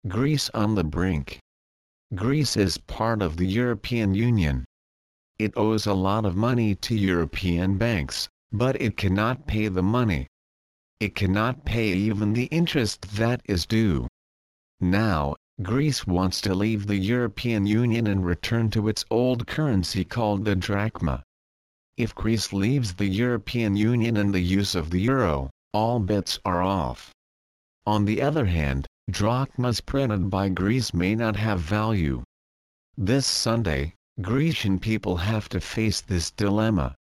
Greece on the brink. Greece is part of the European Union. It owes a lot of money to European banks, but it cannot pay the money. It cannot pay even the interest that is due. Now, Greece wants to leave the European Union and return to its old currency called the drachma. If Greece leaves the European Union and the use of the euro, all bets are off. On the other hand, drachmas printed by Greece may not have value. This Sunday, Grecian people have to face this dilemma.